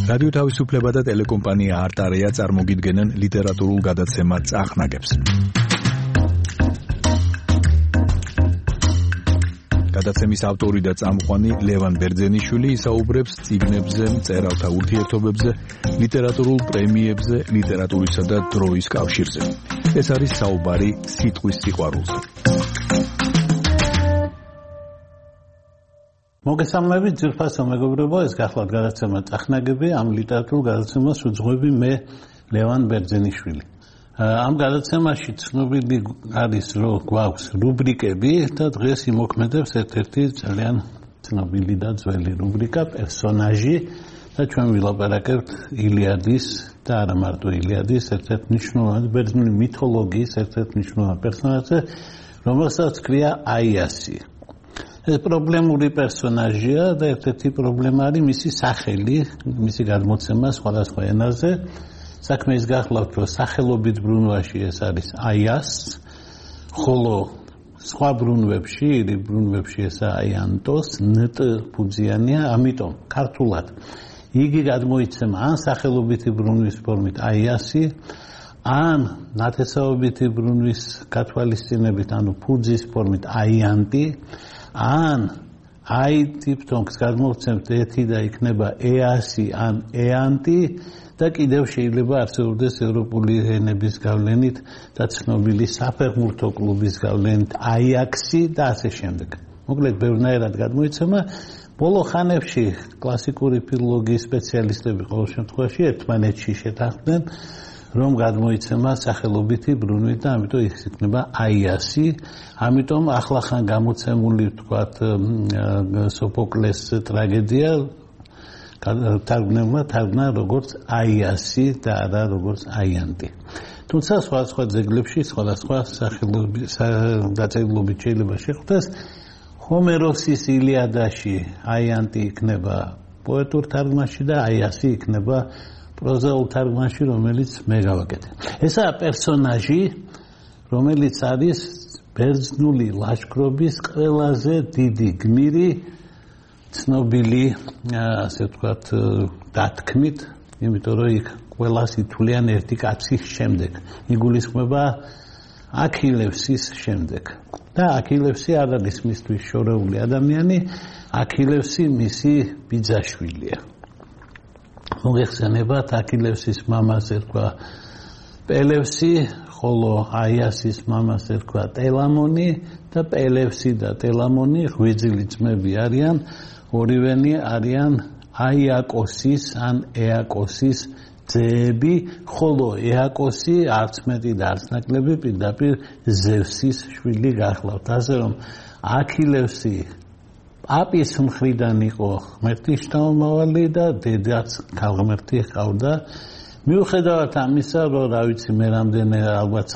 რადიო თავისუფლება და ტელეკომპანია არტარეა წარმოგიდგენენ ლიტერატურულ გადაცემა წახნაგებს. გადაცემის ავტორი და წამყვანი ლევან ბერძენიშვილი ისაუბრებს წიგნებზე, მწერალთა ურთიერთობებზე, ლიტერატურულ პრემიებზე, ლიტერატურისა და დროის კავშირზე. ეს არის საუბარი სიტყვის სიყვარულზე. მოგესალმებით, ძვირფასო მეგობრებო, ეს გახლავთ გადაცემა წახნაგები, ამ ლიტერატურულ გადაცემას უძღვები მე ლევან ბერძენიშვილი. ამ გადაცემაში ცნობილი არის, რომ გვაქვს რუბრიკები და დღეს იმოქმედებს ერთ-ერთი ძალიან ცნობილი და ძველი რუბრიკა პერსონაჟი და ჩვენ ვილაპარაკებთ ილიადის და არა მარტო ილიადის ერთ-ერთ მნიშვნელოვან ბერძნული მითოლოგიის ერთ-ერთ მნიშვნელოვან პერსონაჟზე, რომელსაც ქვია აიასი. ეს პრობლემური პერსონაჟია და ერთ-ერთი პრობლემა არის მისი სახელი, მისი გადმოცემა სხვადასხვა ენაზე. საქმე ის გახლავთ, რომ სახელობით ბრუნვაში ეს არის აიას, ხოლო სხვა ბრუნვებში, ირიბ ბრუნვებში ეს აიანტოს, ნტ ფუძიანია, ამიტომ ქართულად იგი გადმოიცემა ან სახელობითი ბრუნვის ფორმით აიასი, ან ნათესაობითი ბრუნვის გათვალისწინებით, ანუ ფუძის ფორმით აიანტი, ან აი დიფთონგს გადმოვცემთ ერთი და იქნება ეასი ან ეანტი და კიდევ შეიძლება არსებობდეს ევროპული ენების გავლენით და ცნობილი საფეხბურთო კლუბის გავლენით აიაქსი და ასე შემდეგ. მოკლედ ბევრნაირად გადმოიცემა. ბოლო ხანებში კლასიკური ფილოლოგიის სპეციალისტები ყოველ შემთხვევაში ერთმანეთში შეთანხმდნენ, რომ გადმოიცემა სახელობითი ბრუნვით და ამიტომ ის იქნება აიასი. ამიტომ ახლახან გამოცემული ვთქვათ სოფოკლეს ტრაგედია თარგმნებმა თარგმნა როგორც აიასი და არა როგორც აიანტი. თუმცა სხვადასხვა ძეგლებში სხვადასხვა დაწერილობით შეიძლება შეხვდეს. ჰომეროსის ილიადაში აიანტი იქნება პოეტურ თარგმანში და აიასი იქნება პროზაულ თარგმანში, რომელიც მე გავაკეთე. ესაა პერსონაჟი, რომელიც არის ბერძნული ლაშქრობის ყველაზე დიდი გმირი, ცნობილი, ასე ვთქვათ, დათქმით, იმიტომ რომ იქ ყველას ითვლიან ერთი კაცის შემდეგ. იგულისხმება აქილევსის შემდეგ. და აქილევსი არ არის მისთვის შორეული ადამიანი, აქილევსი მისი ბიძაშვილია. მოგეხსენებათ, აქილევსის მამას ერქვა პელევსი, ხოლო აიასის მამას ერქვა ტელამონი და პელევსი და ტელამონი ღვიძლი ძმები არიან, ორივენი არიან აიაკოსის ან ეაკოსის ძეები, ხოლო ეაკოსი არც მეტი და არც ნაკლები პირდაპირ ზევსის შვილი გახლავთ. ასე რომ აქილევსი პაპის მხრიდან იყო ღმერთის შთამომავალი და დედაც ქალღმერთი ჰყავდა. მიუხედავად ამისა, რომ რა ვიცი მე რამდენი ალბათ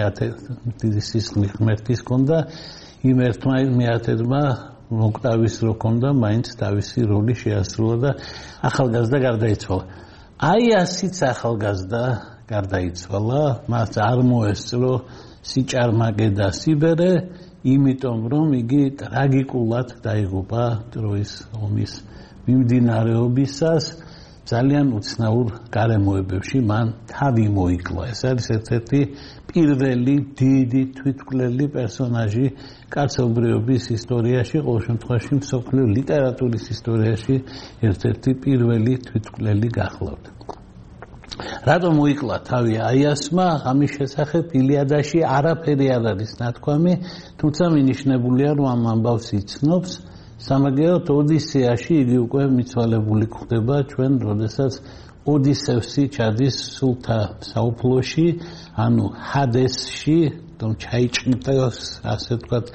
9 სისხლი ღმერთის ჰქონდა, იმ ერთმა მეათედმა მოკვდავის რო ჰქონდა, მაინც თავისი როლი შეასრულა და ახალგაზრდა გარდაიცვალა. აიასიც ახალგაზრდა გარდაიცვალა, მას არ მოესწრო სიჭარმაგე და სიბერე, იმიტომ რომ იგი ტრაგიკულად დაიღუპა ტროის ომის მიმდინარეობისას, ძალიან უცნაურ გარემოებებში მან თავი მოიკლა. ეს არის ერთ-ერთი პირველი დიდი თვითმკვლელი პერსონაჟი კაცობრიობის ისტორიაში, ყოველ შემთხვევაში მსოფლიო ლიტერატურის ისტორიაში ერთ-ერთი პირველი თვითმკვლელი გახლავთ. რატომ მოიკლა თავი აიასმა? ამის შესახებ ილიადაში არაფერი არ არის ნათქვამი, თუმცა მინიშნებულია, რომ ამ ამბავს იცნობს. სამაგიეროდ ოდისეაში იგი უკვე მიცვალებული ხდება ჩვენ, როდესაც ოდისევსი ჩადის სულთა საუფლოში, ანუ ჰადესში, რომ ჩაიჭმტოს, ასე ვთქვათ,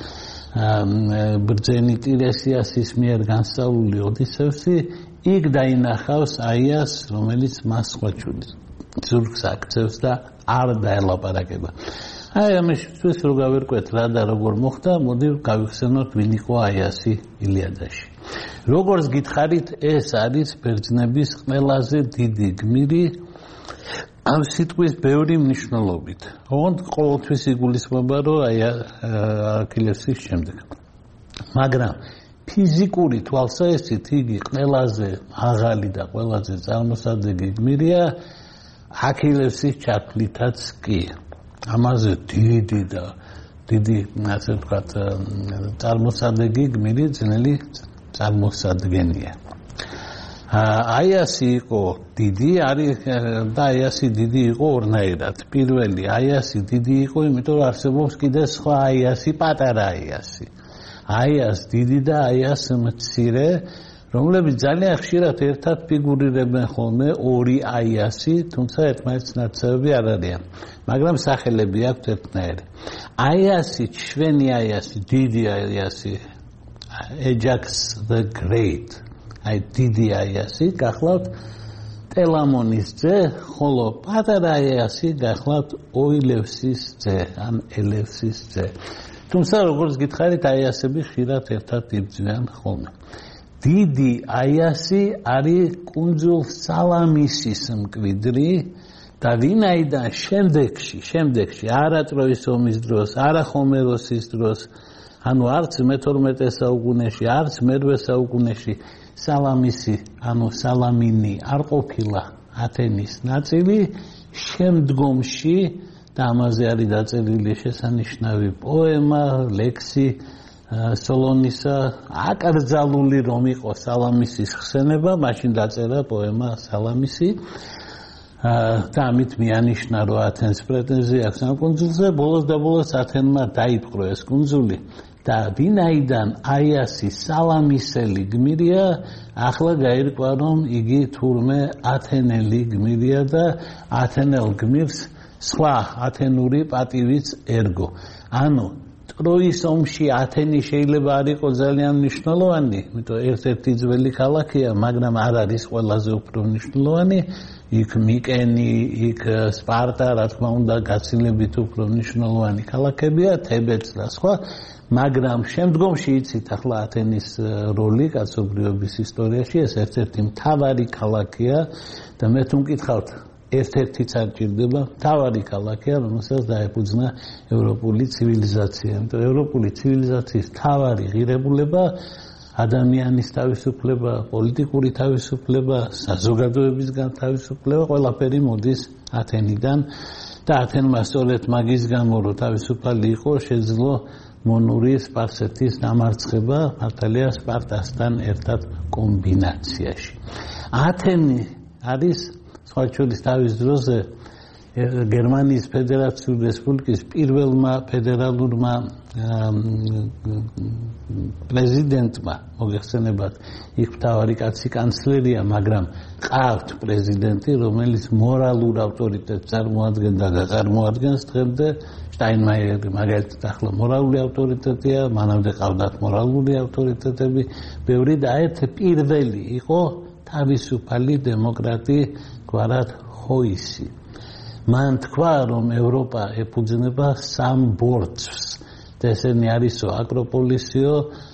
ბრძენი ტირესიასის მიერ განსწავლული ოდისევსი, იქ დაინახავს აიას, რომელიც მას ზურგს აქცევს და არ დაელაპარაკება. აი ამისთვის რო გავერკვეთ რა და როგორ მოხდა, მოდი გავიხსენოთ ვინ იყო აიასი ილიადაში. როგორც გითხარით, ეს არის ბერძნების ყველაზე დიდი გმირი ამ სიტყვის ბევრი მნიშვნელობით. ოღონდ ყოველთვის იგულისხმება, რომ აი აქილევსის შემდეგ. მაგრამ ფიზიკური თვალსაჩინით იგი ყველაზე მაღალი და ყველაზე წარმოსადეგი გმირია აქილევსის ჩათვლითაც კი. ამაზე დიდი ასე ვთქვათ წარმოსადეგი გმირი ძნელი წარმოსადგენია. აიასი იყო დიდი, და აიასი დიდი იყო ორნაირად. პირველი აიასი დიდი იყო, იმიტომ რომ არსებობს კიდე სხვა აიასი, პატარა აიასი. აიას დიდი და აიას მცირე, რომლებიც ძალიან ხშირად ერთად ფიგურირებენ ხოლმე ორი აიასი, თუმცა ერთმანეთის ნაცავები არ არიან. მაგრამ სახელები აქვთ ერთნაირი. აიასი, ჩვენი აიასი, დიდი აიასი, Ajax the Great. აი დიდი აიასი გახლავთ ტელამონის ძე, ხოლო პატარა აიასი გახლავთ ოილევსის ძე, ან ელევსის ძე. თუმცა როგორც გითხარით, აიასები ხშირად ერთად იბრძვიან ხოლმე. დიდი აიასი არის კუნძულ სალამისის მკვიდრი და ვინაიდან შემდეგში არა ტროის ომის დროს, არა ხომეროსის დროს, ანუ არც მე-12 საუკუნეში, არც მე-8 საუკუნეში სალამისი, ანუ სალამინი არ ყოფილა ათენის ნაწილი, შემდგომში და ამაზე არის დაწერილი შესანიშნავი პოემა, ლექსი სოლონისა, აკრძალული რომ იყო სალამისის ხსენება, მაშინ დაწერა პოემა სალამისი და ამით მიანიშნა, რომ ათენს პრეტენზია აქვს ამ კუნძულზე, ბოლოს ათენმა დაიპყრო ეს კუნძული და ვინაიდან აიასი სალამისელი გმირია, ახლა გაირკვა, რომ იგი თურმე ათენელი გმირია და ათენელ გმირს სხვა ათენური პატივიც ერგო. ანუ ტროის ომში ათენი შეიძლება არ იყო ძალიან მნიშვნელოვანი, იმიტომ ერთ-ერთი ძველი ქალაქია, მაგრამ არ არის ყველაზე უფრო მნიშვნელოვანი. იქ მიკენი, იქ სპარტა, რა თქმა უნდა, გაცილებით უფრო მნიშვნელოვანი ქალაქებია, თებეც და სხვა, მაგრამ შემდგომში იცით ახლა ათენის როლი კაცობრიობის ისტორიაში, ეს ერთ-ერთი მთავარი ქალაქია და მე თუ მკითხავთ, ერთ-ერთიც არ ჭირდება, მთავარი ქალაქია, რომელსაც დაეფუძნა ევროპული ცივილიზაცია. იმიტომ ევროპული ცივილიზაციის მთავარი ღირებულება ადამიანის თავისუფლება, პოლიტიკური თავისუფლება, საზოგადოებისგან თავისუფლება, ყველაფერი მოდის ათენიდან და ათენმა სწორედ მაგის გამო, რომ თავისუფალი იყო, შეძლო მონური სპარსეთის დამარცხება მართალია სპარტასთან ერთად კომბინაციაში. ათენი არის სხვა შორის თავის დროზე გერმანიის ფედერაციული რესპუბლიკის პირველმა ფედერალურმა პრეზიდენტმა, მოგეხსენებათ, იქ მთავარი კაცი კანცლერია, მაგრამ ყავთ პრეზიდენტი, რომელიც მორალურ ავტორიტეტს წარმოადგენდა და წარმოადგენს დღემდე. შტაინმაიერი მაგალითად ახლა მორალური ავტორიტეტია, მანამდე ყავდათ მორალური ავტორიტეტები, ბევრი და ერთ პირველი იყო თავისუფალი დემოკრატი გვარად ჰოისი. მან თქვა, რომ ევროპა ეფუძნება სამ ბორცვს. ესენი არისო აკროპოლისიო,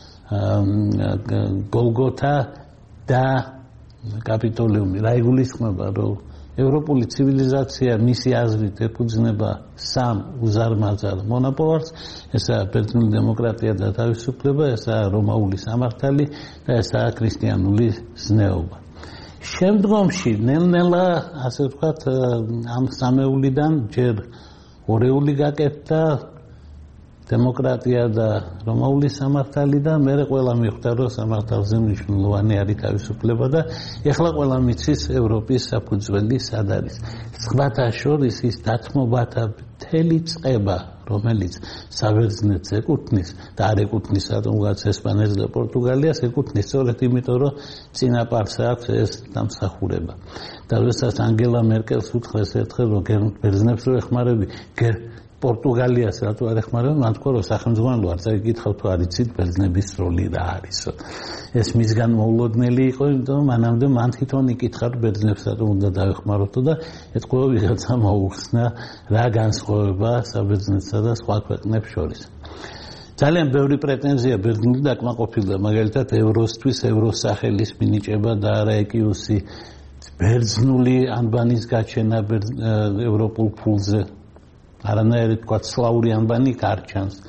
გოლგოთა და კაპიტოლიუმი. რა იგულისხმება, რომ ევროპული ცივილიზაცია მისი აზრით ეფუძნება სამ უზარმაზარ მონაპოვარს, ესაა ბერძნული დემოკრატია და თავისუფლება, ესაა რომაული სამართალი და ესაა ქრისტიანული ზნეობა. შემდგომში ნელ-ნელა, ასე ვთქვათ, ამ სამეულიდან ჯერ ორეული გაკეთდა დემოკრატია და რომაული სამართალი და მერე ყველა მიხვდა, რომ სამართალზე მნიშვნელოვანი არის თავისუფლება და ეხლა ყველა მიცის ევროპის საფუძველი სად არის. სხვათა შორის ის დათმობათა მთელი წყება, რომელიც საბერძნეთს ეკუთვნის და არ ეკუთვნის რატომღაც ესპანეთს და პორტუგალიას, ეკუთვნის სწორედ იმიტომ, რომ წინაპარს აქვს ეს დამსახურება. და როდესაც ანგელა მერკელს უთხრეს ერთხელ, რომ ბერძნებს რო ეხმარები, პორტუგალიას რატო არ ეხმარებიან, მან თქვა, რომ სახელმძღვანელო არ წაიგითხავ თუ არ იცით ბერძნების როლი რა არისო. ეს მისგან მოულოდნელი იყო, იმიტომ რომ მანამდე მან თვითონ იკითხა, რომ ბერძნებს რატო უნდა დაეხმაროთო და ეთქვა ვიღაცა მოუხსნა რა განსხვავება საბერძნეთსა და სხვა ქვეყნებს შორის. ძალიან ბევრი პრეტენზია ბერძნული დაკმაყოფილდა, მაგალითად ევროსთვის ევროს სახელის მინიჭება და არა ეკიუსი, ბერძნული ანბანის გაჩენა ევროპულ ფულზე. არანაირი თქვა სლავური ანბანი გარჩანს.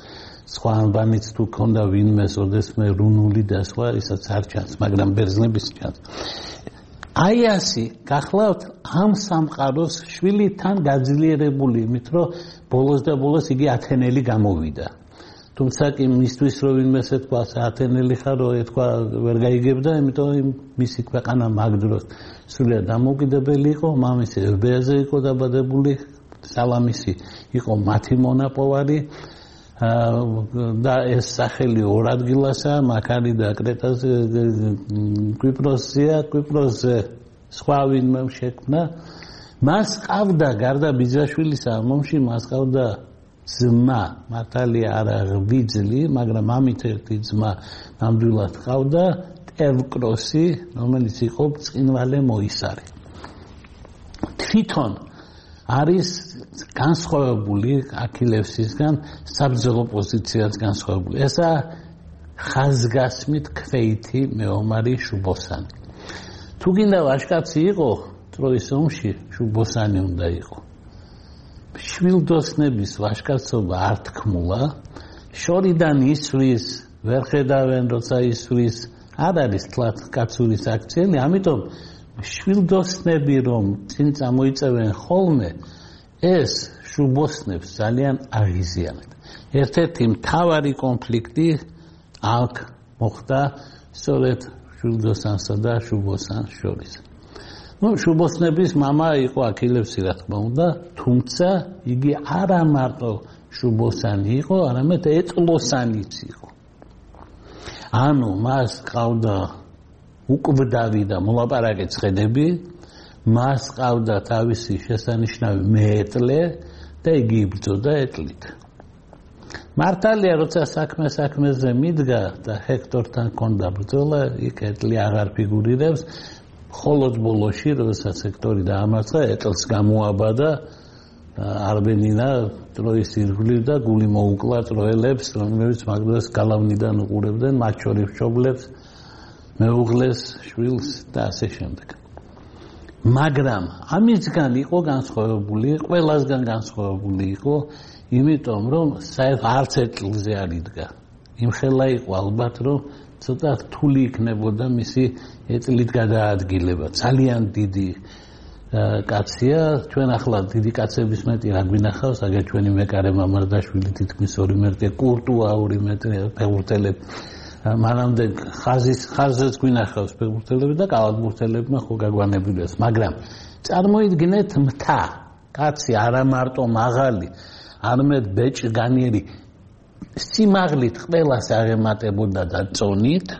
სხვა ანბანიც თუ ქონდა ვინმეს, ოდესმე რუნული და სხვა, ისაც არ ჩანს, მაგრამ ბერძნების ჩანს. აიასი გახლავთ ამ სამყაროს შვილი თან გაძლიერებული, იმით რომ ბოლოს და ბოლოს იგი ათენელი გამოვიდა. თუმცა კი მისთვის რომ ვინმეს ეთქვა ათენელი ხარ, რომ ეთქვა ვერ გაიგებდა, იმიტომ რომ მისი ქვეყანა მაგ დროს სრულიად დამოუკიდებელი იყო, მამისი ევბეაზე იყო დაბადებული, სალამისი იყო მათი მონაპოვარი და ეს სახელი ორ ადგილასაა, მაქარი და კრეტაზე, კვიპროსზე სხვა ვინმე შექმნა. მას ყავდა გარდა ბიძაშვილისა მომში, მას ყავდა ძმა, მართალია არა ღვიძლი, მაგრამ ამით ერთი ძმა ნამდვილად ყავდა, ტევკროსი, რომელიც იყო ბრწყინვალე მოისარი. თვითონ არის განსხვავებული აქილევსისგან საბრძოლო პოზიციაც განსხვავებული. ესა ხაზგასმით ქვეითი მეომარი შუბოსანი. თუ გინდა ვაჟკაცი იყო ტროის ომში, შუბოსანი უნდა იყო. შვილდოსნების ვაჟკაცობა არ თქმულა, შორიდან ისვრის, ვერ ხედავენ როცა ისვრის, არ არის თლათ კაცური საქციელი, ამიტომ შვილდოსნები რომ წინ წამოიწევენ ხოლმე, ეს შუბოსნებს ძალიან აღიზიანებთ. ერთ-ერთი მთავარი კონფლიქტი აქ მოხდა სწორედ შვილდოსანსა და შუბოსანს შორის. შუბოსნების მამა იყო აქილევსი, რა თქმა უნდა, თუმცა იგი არა მარტო შუბოსანი იყო, არამედ ეტლოსანიც იყო. ანუ მას ყავდა უკვდავი და მოლაპარაკე ცხენები, მას ყავდა თავისი შესანიშნავი მეეტლე და იგი იბრძოდა ეტლით. მართალია, როცა საქმეზე მიდგა და ჰექტორთან ჰქონდა ბრძოლა, იქ ეტლი აღარ ფიგურირებს, მხოლოდ ბოლოში, როდესაც ჰექტორი დაამარცხა, ეტლს გამოაბადა არბენინა ტროის ირგვლივ და გული მოუკლა ტროელებს, რომლებიც მაგ დროს გალავნიდან უყურებდნენ, მათ შორის მშობლებს, მეუღლეს, შვილს და ასე შემდეგ. მაგრამ ამისგან იყო განსხვავებული, ყველასგან განსხვავებული იყო, იმიტომ რომ არც ეტლზე არ იდგა. იმხელა იყო ალბათ, რომ ცოტა რთული იქნებოდა მისი ეტლით გადაადგილება. ძალიან დიდი კაცია, ჩვენ ახლა დიდი კაცების მეტი რა გვინახავს, აგერ ჩვენი მეკარე მამარდაშვილი თითქმის 2 მეტრია, კურტუა 2 მეტრია, ფეხბურთელები. მანამდე ხაზზეც გვინახავს ფეხბურთელები და კალათბურთელებმა ხო გაგვანებიდეს, მაგრამ წარმოიდგინეთ მთა, კაცი არა მარტო მაღალი, არამედ ბეჭდგანიერი, სიმაღლით ყველას აღემატებოდა და წონით,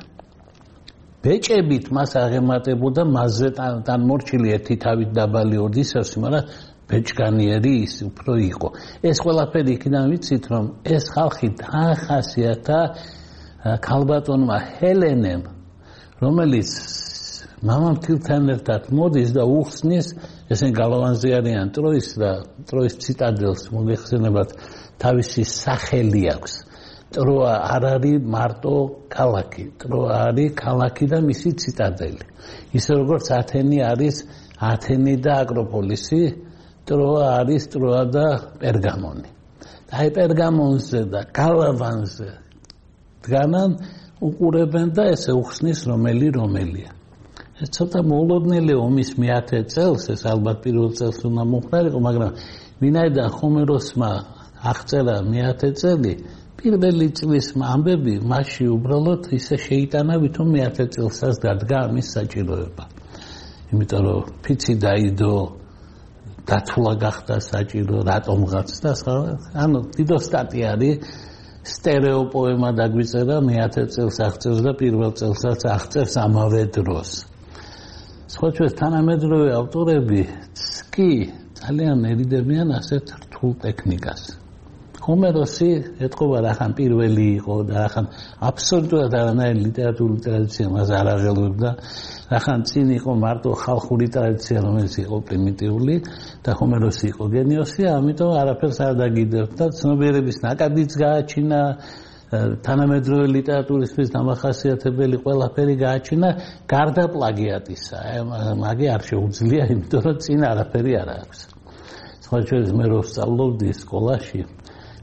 ბეჭებით მას აღემატებოდა მასზე თანმორჩილი ერთი თავით დაბალი ორდისევსი, მაგრამ ბეჭდგანიერი ის უფრო იყო. ეს ყველაფერი იქიდან ვიცით, რომ ეს ხალხი დაახასიათა ქალბატონმა ჰელენემ, რომელიც მამამთილთან ერთად მოდის და უხსნის, ესენ გალავანზე არიან ტროის ციტადელს მოგეხსენებათ, თავისი სახელი აქვს. ტროა არ არის მარტო ქალაქი, ტროა არის ქალაქი და მისი ციტადელი. ისე როგორც ათენი არის ათენი და აკროპოლისი, ტროა არის ტროა და პერგამონი. აი პერგამონზე და გალავანზე დგანან, უყურებენ და ესე უხსნის რომელია. ეს ცოტა მოულოდნელი ომის მე-10 წელს, ეს ალბათ პირველ წელს უნდა მოხდარიყო, მაგრამ ვინაიდან ხომეროსმა აღწერა მე-10 წელი, პირველი წლის ამბები მასში უბრალოდ ისე შეიტანა, ვითომ მე-10 წელსაც დადგა ამის საჭიროება. იმიტომ რომ ფიცი დაიდო, დათვლა გახდა საჭირო, რატომღაც და სხვა, ანუ დიდო სტატია არის. სტერეოპოემა დაგვიწერა, მე-10 წელს აღწერს და პირველ წელსაც აღწერს ამავე დროს. სხვა ჩვენს თანამედროვე ავტორები კი ძალიან ერიდებიან ასეთ რთულ ტექნიკას. ჰომეროსი ეთყობა რახან პირველი იყო და რახან აბსოლუტურად არანაირი ლიტერატურული ტრადიცია მას არ აღელვებდა, რახან წინ იყო მარტო ხალხური ტრადიცია, რომელიც იყო პრიმიტიული და ჰომეროსი იყო გენიოსი, ამიტომ არაფერს არ დაგიდებთ და ცნობიერების ნაკადიც გააჩინა, თანამედროვე ლიტერატურისთვის დამახასიათებელი ყველაფერი გააჩინა, გარდა პლაგიატისა. მაგი არ შეუძლია, იმიტომ რომ წინ არაფერი არ აქვს. სხვა ჩვენს მე რო ვსწავლობდი სკოლაში,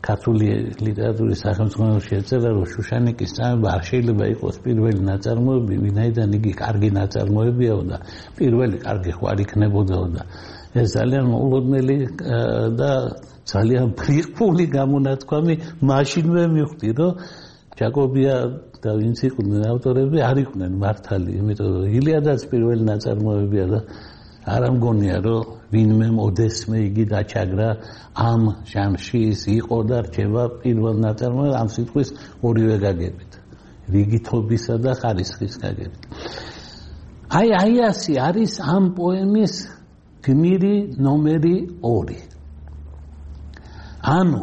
ქართული ლიტერატურის სახელმძღვანელოში ეწერა, რომ შუშანიკის წამება არ შეიძლება იყოს პირველი ნაწარმოები, ვინაიდან იგი კარგი ნაწარმოებიაო და პირველი კარგი ხო არ იქნებოდაო და ეს ძალიან მოულოდნელი და ძალიან ფრიხული გამონათქვამი მაშინვე მივხვდი, რომ ჯაკობია და ვინც იყვნენ ავტორები არ იყვნენ მართალი, იმიტომ რომ ილიადაც პირველი ნაწარმოებია და არ ამგონია რომ ვინმე ოდესმე იგი დაჩაგრა ამ ჟანრში ის იყო და რჩება პირველ ნაწარმოებად ამ სიტყვის ორივე გაგებით რიგითობისა და ხარისხის გაგებით აი აიასი არის ამ პოემის გმირი ნომერი 2 ანუ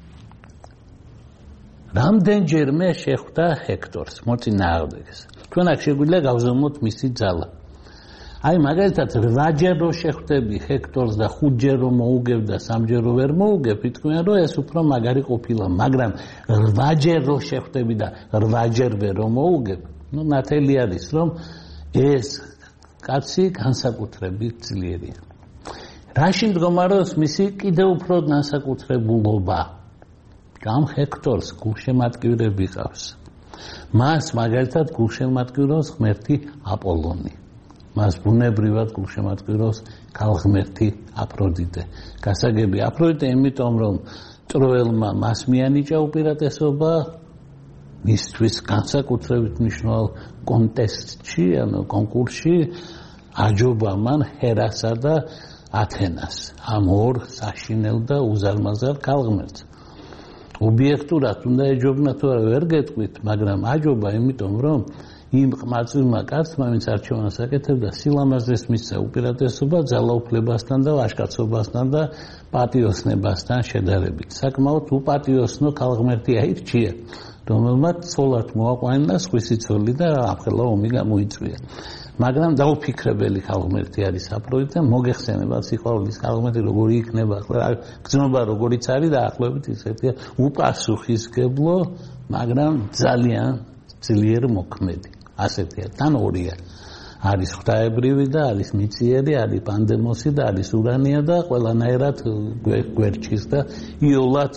რამდენჯერმე შეხვდა ჰექტორს მოწინააღმდეგეს თქვენ აქ შეგვიძლია გავზომოთ მისი ძალა აი მაგალითად 8-ჯერ რო შეხვდები ჰექტორს და 5-ჯერ რო მოუგებ და 3-ჯერ რო ვერ მოუგებ იტყვიან რომ ეს უფრო მაგარი ყოფილა მაგრამ 8-ჯერ რო შეხვდები და 8-ჯერ ვერ რო მოუგებ ნუ ნათელი არის რომ ეს კაცი განსაკუთრებით ძლიერია რაში მდგომარეობს მისი კიდევ უფრო განსაკუთრებულობა ამ ჰექტორს გულშემატკივრები ყავს მას მაგალითად გულშემატკივრობს ღმერთი აპოლონი მას ბუნებრივად გულშემატკივრობს ქალღმერთი აფროდიტე. გასაგები აფროდიტე იმიტომ რომ ტროელმა მას მიანიჭა უპირატესობა მისთვის განსაკუთრებით მნიშვნელოვან კონტესტში, ანუ კონკურსში აჯობა მან ჰერასა და ათენას. ამ ორ საშინელ და უზარმაზარ ქალღმერთს. ობიექტურად უნდა ეჯობნა თუ არა ვერ გეტყვით, მაგრამ აჯობა იმიტომ რომ იმ ყმაწვილმა კაცმა ვინც არჩევანს აკეთებდა სილამაზეს მისცა უპირატესობა ძალაუფლებასთან და ვაჟკაცობასთან და პატიოსნებასთან შედარებით საკმაოდ უპატიოსნო ქალღმერთი აირჩია რომელმაც ცოლად მოაყვანა სხვისი ცოლი და ამხელა ომი გამოიწვია მაგრამ დაუფიქრებელი ქალღმერთი არის აფროდიტე მოგეხსენებათ სიყვარულის ქალღმერთი როგორი იქნება გზნობა როგორიც არის და ახლობით ისეთია უპასუხისგებლო მაგრამ ძალიან ძლიერ მოქმედი ასეთია თან ორია არის ღვთაებრივი და არის მიწიერი არის პანდემოსი და არის ურანია და ყველანაირად გვერჩის და იოლად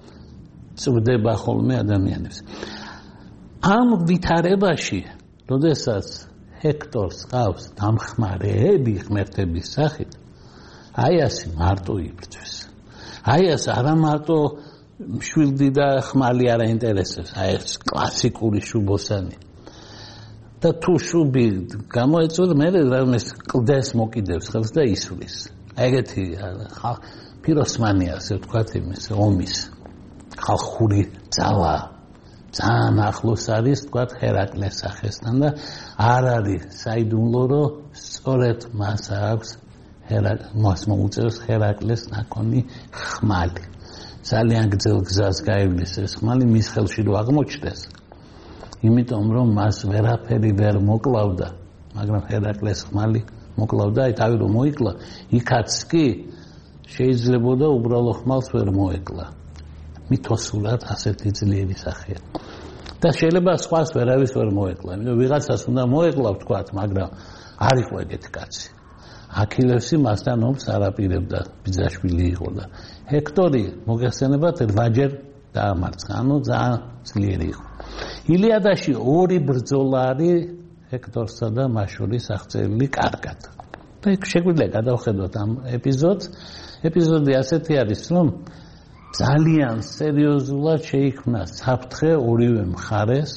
წვდება ხოლმე ადამიანებს ამ ვითარებაში როდესაც ჰექტორს ყავს დამხმარეები ღმერთების სახით აიასი მარტო იბრძვის აიას არა მარტო მშვილდი და ხმალი არ აინტერესებს აი ეს კლასიკური შუბოსანი და თუ შუბი გამოეწოდა მე რამეს კლდეს მოკიდებს ხელს და ისვრის აი ეგეთი პიროსმანია ასე ვთქვათ იმის ომის ხალხური ძალა ძალიან ახლოს არის ვთქვათ ჰერაკლეს სახესთან და არ არის საიდუმლო რომ სწორედ მას აქვს მას მოუწევს ჰერაკლეს ნაკონი ხმალი ძალიან გრძელ გზას გაივლის ეს ხმალი მის ხელში რო აღმოჩნდეს იმიტომ რომ მას ვერაფერი ვერ მოკლავდა მაგრამ ჰერაკლეს ხმალი მოკლავდა აი თავი რომ მოიკლა იქაც კი შეიძლებოდა უბრალო ხმალს ვერ მოეკლა მითოსულად ასეთი ძლიერი სახეა და შეიძლება სხვას ვერავის ვერ მოეკლა იმიტომ ვიღაცას უნდა მოეკლა ვთქვათ მაგრამ არ იყო ეგეთი კაცი აქილევსი მასთან ომს არ აპირებდა ბიძაშვილი იყო და ჰექტორი მოგეხსენებათ 8-ჯერ დაამარცხა ანუ ძალიან ძლიერი იყო ილიადაში ორი ბრძოლა არის ჰექტორსა და მას შორის აღწერილი კარგად და იქ შეგვიძლია გადავხედოთ ამ ეპიზოდს ეპიზოდი ასეთი არის რომ ძალიან სერიოზულად შეიქმნა საფრთხე ორივე მხარეს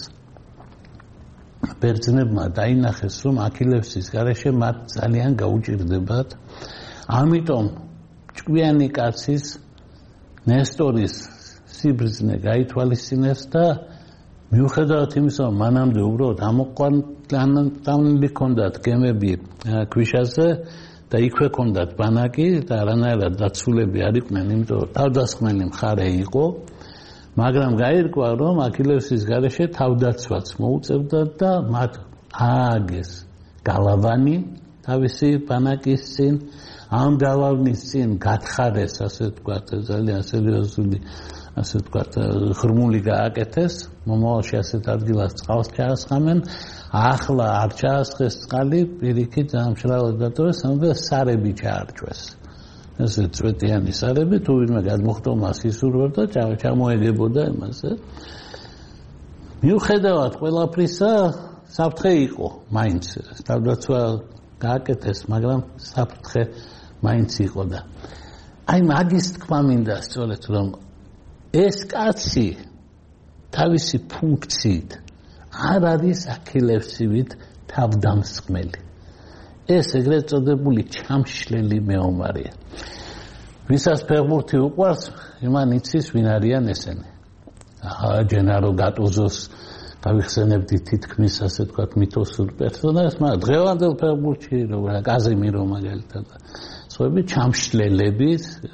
ბერძნებმა დაინახეს რომ აქილევსის გარეშე მათ ძალიან გაუჭირდებათ ამიტომ ჭკვიანი კაცის ნესტორის სიბრძნე გაითვალისწინეს და მიუხედავად იმისა რომ მანამდე უბრალოდ ამოყვანილი ჰქონდათ გემები ქვიშაზე და იქვე ჰქონდათ ბანაკი და არანაირად დაცულები არ იყვნენ იმიტომ რომ თავდასხმელი მხარე იყო მაგრამ გაირკვა რომ აქილევსის გარეშე თავდაცვაც მოუწევდა და მათ ააგეს გალავანი თავისი ბანაკის წინ ამ გალავნის წინ გათხარეს ასე ვთქვათ ძალიან სერიოზული ასე ვთქვათ ღრმული გააკეთეს მომავალში ასეთ ადგილას წყალს ჩაასხამენ ახლა არ ჩაასხეს წყალი პირიქით ძალიან მშრალად დატოვეს ამიტომ სარები ჩაარჭვეს ესე წვეტიანი სარები თუ ვინმე გადმოხდა მას ისურვებდა და ჩამოეგებოდა იმასე. მიუხედავად ყველაფრისა, საფრთხე იყო მაინც. თავდაცვა გააკეთეს, მაგრამ საფრთხე მაინც იყო და აი მაგის თქმა მინდა სწორედ რომ ეს კაცი თავისი ფუნქციით არ არის აქილევსივით თავდამსხმელი. ეს ეგრეთ წოდებული ჩამშლელი მეომარია. ვისაც ფეხბურთი უყვარს, იმან იცის ვინ არიან ესენი. ჯენარო გატუზოს გავიხსენებდი თითქმის ასე ვთქვათ მითოსურ პერსონაჟს, მაგრამ დღევანდელ ფეხბურთში როგორ კაზიმირო მაგალითად სხვები ჩამშლელები,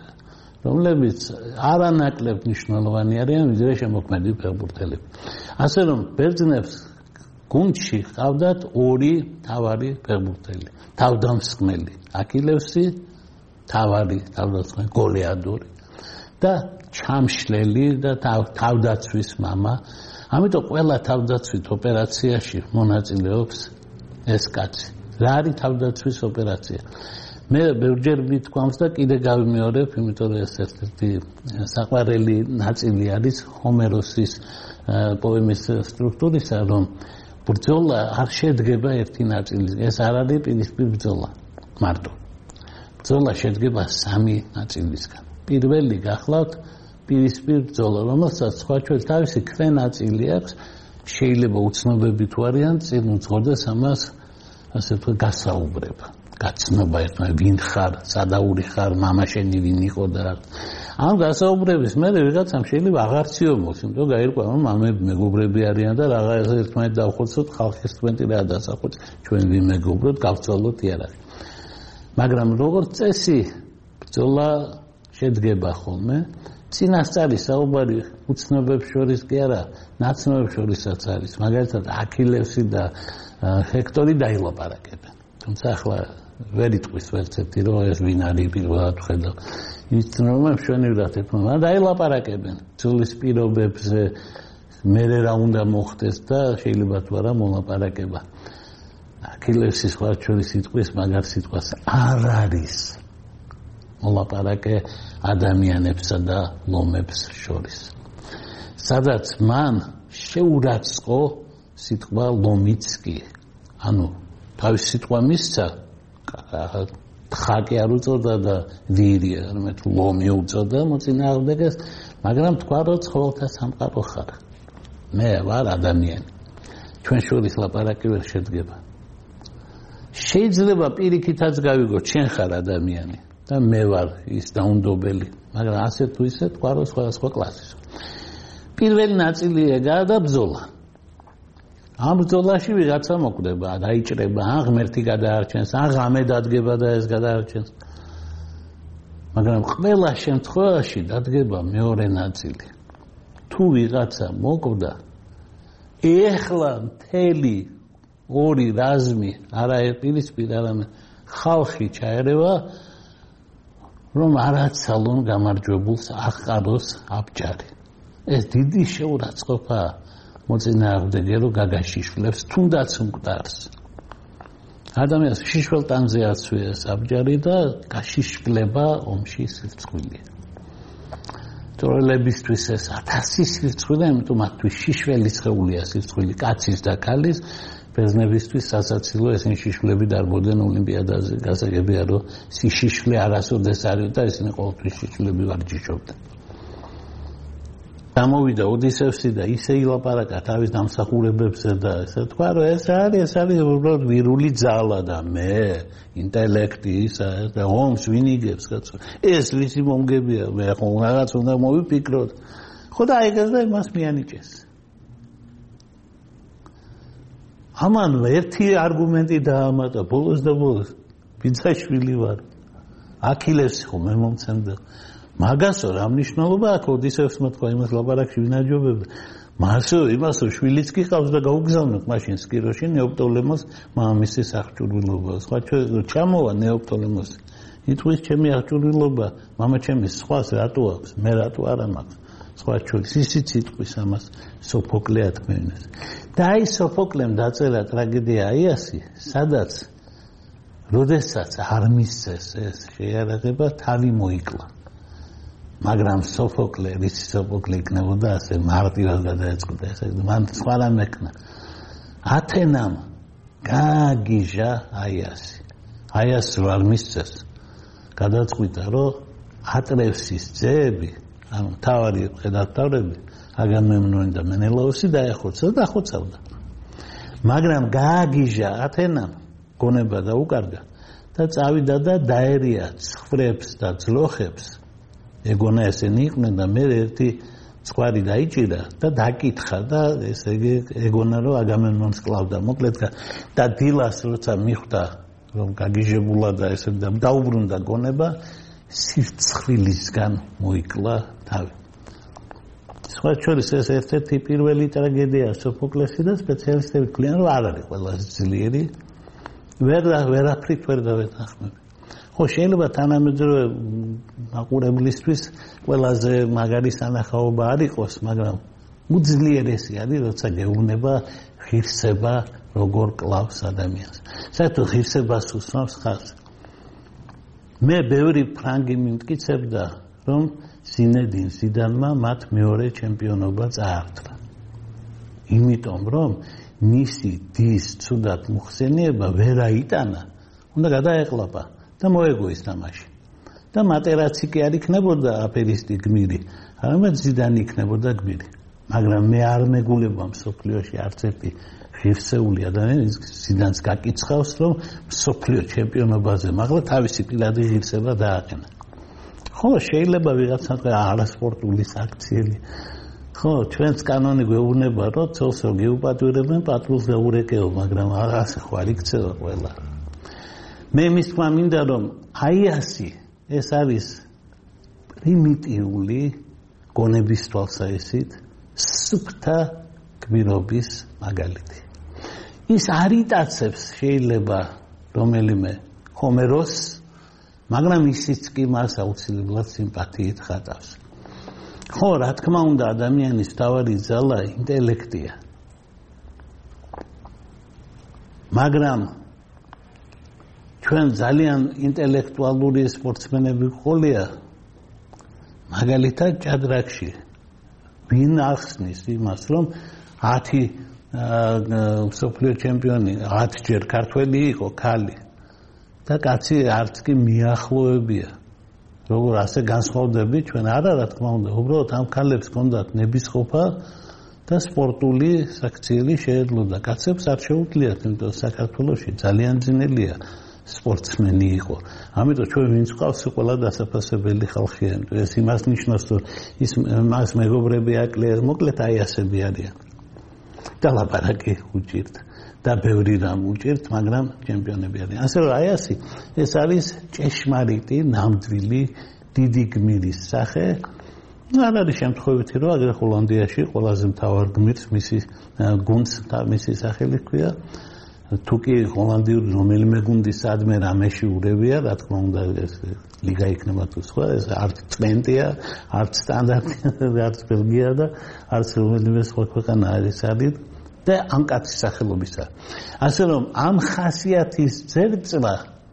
რომლებიც არანაკლებ მნიშვნელოვანი არიან ვიდრე შემოქმედი ფეხბურთელები. ასე რომ ბერძნებს გუნდში ყავდათ ორი თავარი ფეხბურთელი, თავდამსხმელი აქილევსი, თავარი თავდამსხმელი გოლეადორი და ჩამშლელი და თავდაცვის მამა. ამიტომ ყველა თავდაცვით ოპერაციაში მონაწილეობს ეს კაცი. რა არის თავდაცვის ოპერაცია? მე ბევრჯერ მithქვამს და კიდე გავიმეორებ, იმიტომ რომ ეს ერთ-ერთი საყვარელი ნაწილი არის ჰომეროსის პოემის სტრუქტურისა, რომ ბრძოლა არ შედგება ერთი ნაწილისგან. ეს არ არის პირისპირ ბრძოლა მარტო. ბრძოლა შედგება სამი ნაწილისგან. პირველი გახლავთ პირისპირ ბრძოლა, რომელსაც სხვა ჩვენ თავისი ქვენაწილი აქვს, შეიძლება უცნობები თუ არიან, წინ უძღოდეს ამას ასე ვთქვათ გასაუბრება. გაცნობა ერთმანეთს, ვინ ხარ, სადაური ხარ, მამა შენი ვინ იყო და რა. ამ გასაუბრების მერე ვიღაცამ შეიძლება აღარ ციომოს, იმიტომ გაირკვა რომ მამები მეგობრები არიან და რაღა ერთმანეთს დავხოცოთ, ხალხის თქვენი რა დასახოთ, ჩვენ ვინ მეგობრობთ, გავწვალოთ იარაღი. მაგრამ როგორც წესი, ბრძოლა შედგება ხოლმე წინასწარი საუბარი უცნობებს შორის კი არა, ნაცნობებს შორისაც არის. მაგალითად, აქილევსი და ჰექტორი დაილაპარაკებენ. თუმცა ახლა ვერ იტყვის ვერცერთი რომ ეს ვინ არის პირველად ხედავ. იცნობენ მშვენივრად ერთმანეთს, დაილაპარაკებენ ძვლის პირობებზე, მერე რა უნდა მოხდეს და შეიძლება თუ არა მოლაპარაკება. აქილევსი სხვა შორის იტყვის მაგარ სიტყვას არ არის მოლაპარაკე ადამიანებსა და ლომებს შორის. სადაც მან შეურაცხო სიტყვა ლომიცკი. ანუ თავის სიტყვა მისცა, თხაკი არ უწოდა და ვირი, არამედ ლომი უწოდა მოწინააღმდეგეს, მაგრამ თქვა რომ ცხოველთა სამყარო ხარ. მე ვარ ადამიანი. ჩვენ შორის ლაპარაკი ვერ შედგება. შეიძლება პირიქითაც გავიგო, შენ ხარ ადამიანი და მე ვარ ის დაუნდობელი, მაგრამ ასე თუ ისე თქვა რომ სხვადასხვა კლასის. პირველი ნაწილი ეგაა და ბრძოლა. ამ ბრძოლაში ვიღაცა მოკვდება, დაიჭრება, ან ღმერთი გადაარჩენს, ან ღამე დადგება და ეს გადაარჩენს. მაგრამ ყველა შემთხვევაში დადგება მეორე ნაწილი. თუ ვიღაცა მოკვდა, ეხლა მთელი ორი რაზმი, არა პირისპირ, არამედ ხალხი ჩაერევა, რომ არაცალონ გამარჯვებულს აღყაროს აბჯარი. ეს დიდი შეურაცხყოფაა მოწინააღმდეგე რომ გაგაშიშვლებს თუნდაც მკვდარს. ადამიანს შიშველტანზე აცვიეს აბჯარი და გაშიშვლება ომში სირცხვილია. თორელებისთვის ეს 1000 სირცხვილია, იმიტომ მათთვის შიშველი სხეულია სირცხვილი კაცის და ქალის, ბერძნებისთვის სასაცილო ესენი შიშვლები დარბოდნენ ოლიმპიადაზე, გასაგებია რომ სიშიშვლე არასოდეს არის და ესენი ყოველთვის შიშვლები ვარჯიშობდნენ. გამოვიდა ოდისევსი და ისე ილაპარაკა თავის დამსახურებებზე და ესე თქვა რომ ეს არის უბრალოდ ვირული ძალა და მე ინტელექტი ისა და ომს ვინ იგებს კაცო ეს ვისი მომგებია მე ხო რაღაც უნდა მოვიფიქროთ ხო და ეგეს და იმას მიანიჭეს ამან ერთი არგუმენტი დაამატა ბოლოს და ბოლოს ბიძაშვილი ვარ აქილევსი ხო მე მომცემდა მაგასო რა მნიშვნელობა აქვს ოდისევსმა თქვა იმას ლაპარაკში ვინ აჯობებდა მასო იმასო შვილიც კი ყავს და გაუგზავნოთ მაშინ სკიროში ნეოპტოლემოს მამამისის აღჭურვილობა სხვა ჩამოვა ნეოპტოლემოსი იტყვის ჩემი აღჭურვილობა მამა ჩემის სხვას რატო აქვს მე რატო არ მაქვს სხვა ჩვენს ისიც იტყვის ამას სოფოკლე ათქმევინეს და აი სოფოკლემ დაწერა ტრაგედია აიასი სადაც როდესაც არ მისცეს ეს შეიარაღება, თავი მოიკლა. მაგრამ სოფოკლე, რისი სოფოკლე იქნებოდა ასე მარტივად გადაეწყდა ესე, მან სხვა რამ ეკნა. ათენამ გააგიჟა აიასი. აიასს რო არ მისცეს, გადაწყვიტა, რომ ატრევსის ძეები, ანუ მთავარი მხედართმთავრები, აგამემნონი და მენელაოსი დაეხოცა და დახოცავდა. მაგრამ გააგიჟა ათენამ გონება დაუკარგა და წავიდა და დაერია ცხრებს და ძლოხებს. ეგონა ესენი იყვნენ და მე ერთი ცხვარი დაიჭირა და დაკითხა და ესე იგი ეგონა რომ აგამემნონს კლავდა. მოკლედ და დილას როცა მიხვდა რომ გაგიჟებულა და ესე დაუბრუნდა გონება, სირცხვილისგან მოიკლა თავი. სხვა შორის ეს ერთ-ერთი პირველი ტრაგედია სოფოკლესი და სპეციალისტები ქვია რომ არ არის ყველაზე ძლიერი. ვერაფრით ვერ დავეთანხმები. ხო შეიძლება თანამედროვე მაყურებლისთვის ყველაზე მაგარი სანახაობა არ იყოს, მაგრამ უძლიერესი არის როცა გეუბნება ღირსება როგორ კლავს ადამიანს. საერთოდ ღირსებას უსვამს ხალხს. მე ბევრი ფრანგი მიმტკიცებდა რომ ზინედინ ზიდანმა მათ მეორე ჩემპიონობა წაართვა. იმიტომ რომ მისი დის ცუდად მოხსენიება ვერ აიტანა, უნდა გადაეყლაპა და მოეგო ის თამაში. და მატერაცი კი არ იქნებოდა აფერისტი გმირი, არამედ ზიდანი იქნებოდა გმირი. მაგრამ მე არ მეგულება მსოფლიოში არც ერთი ღირსეული ადამიანი ზიდანს გაკიცხავს, რომ მსოფლიო ჩემპიონობაზე მაღლა თავისი პირადი ღირსება დააყენა. ხო, შეიძლება ვიღაცა არასპორტული საქციელი. ხო, ჩვენს კანონი გვეუბნება, რომ ცოლს რო გეუპატვირებენ, პატრულს გაურეკეო, მაგრამ ასე ხო არ იქცევა ყველა. მე მის თქმა მინდა, რომ აიასი ეს არის პრიმიტიული გონების თვალსაჩინით სუფთა გმირობის მაგალითი. ის არ იტაცებს შეიძლება რომელიმე ჰომეროსს, მაგრამ ისიც კი მას აუცილებლად სიმპათიით ხატავს. ხო, რა თქმა უნდა, ადამიანის თავარი ძალა ინტელექტია. მაგრამ ჩვენ ძალიან ინტელექტუალური სპორტსმენები ყოლია. მაგალითად ჭადრაკში ვინ ახსნის იმას, რომ 10 მსოფლიო ჩემპიონი 10 ჯერ ქართველი იყო, ქალი. და კაცი არც კი მიახლოებია. როგორ ასე განსხვავდები ჩვენ არა რა თქმა უნდა, უბრალოდ ამ ქალებს ჰქონდათ ნებისყოფა და სპორტული საქციელი შეეძლო და კაცებს არ შეუძლიათ, იმიტომ საქართველოში ძალიან ძნელია სპორტსმენი იყო. ამიტომ ჩვენ ვინც ყავს ყველა დასაფასებელი ხალხია. ეს იმას ნიშნავს, რომ ის მას მეგობრები აკლია, მოკლედ აი ასები არიან. და ლაპარაკი უჭირთ და ბევრი რამ უჭირთ, მაგრამ ჩემპიონები არიან. ასე რომ აიასი ეს არის ჭეშმარიტი, ნამდვილი დიდი გმირის სახე. არ არის შემთხვევითი, რომ აგრე ჰოლანდიაში ყველაზე მთავარ გმირს მისი გუნდს მისი სახელი ჰქვია. თუ კი ჰოლანდიური რომელიმე გუნდი სადმე რამეში ურევია, რა თქმა უნდა ეს ლიგა იქნება თუ სხვა, ეს არც წვენტია, არც სტანდარტია, არც ბელგია და არც რომელიმე სხვა ქვეყანა არის და ამ კაცის სახელობისა. ასე რომ ამ ხასიათის ძერწვა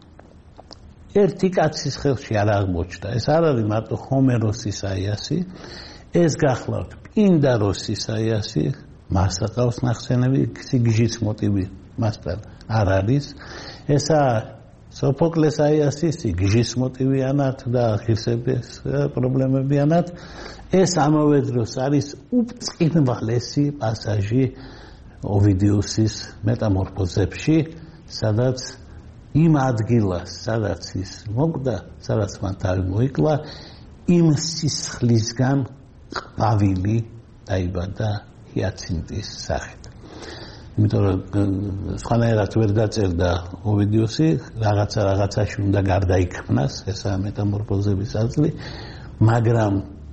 ერთი კაცის ხელში არ აღმოჩნდა. ეს არ არის მარტო ჰომეროსის აიასი, ეს გახლავთ პინდაროსის აიასი, მას აკავს ნახსენები, სიგიჟის მოტივი მასთან არ არის. ესა სოფოკლეს აიასი, სიგიჟის მოტივიანად და ღირსების პრობლემებიანად. ეს ამავე დროს არის უბწყინვალესი პასაჟი ოვიდიუსის მეტამორფოზებში, სადაც იმ ადგილას, სადაც ის მოკვდა, სადაც მან თავი მოიკლა, იმ სისხლისგან ყვავილი დაიბადა ჰიაცინტის სახით. იმიტომ რომ სხვანაირად ვერ დაწერდა ოვიდიუსი, რაღაცაში უნდა გარდაიქმნას, ესაა მეტამორფოზების აზრი, მაგრამ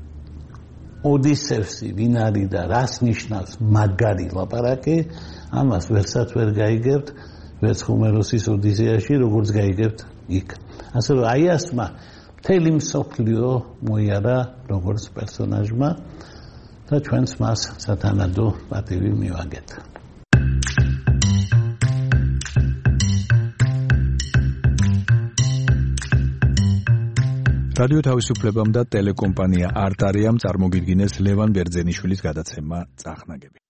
ოდისევსი ვინ არის და რას ნიშნავს მაგარი ლაპარაკი, ამას ვერცად ვერ გაიგებთ, ვერც ჰომეროსის ოდისეაში, როგორც გაიგებთ იქ. ასე რომ აიასმა მთელი მსოფლიო მოიარა როგორც პერსონაჟმა და ჩვენც მას სათანადო პატივი მივაგეთ. რადიო თავისუფლებამ და ტელეკომპანია არტარიამ წარმოგიდგინეს ლევან ბერძენიშვილის გადაცემა წახნაგები.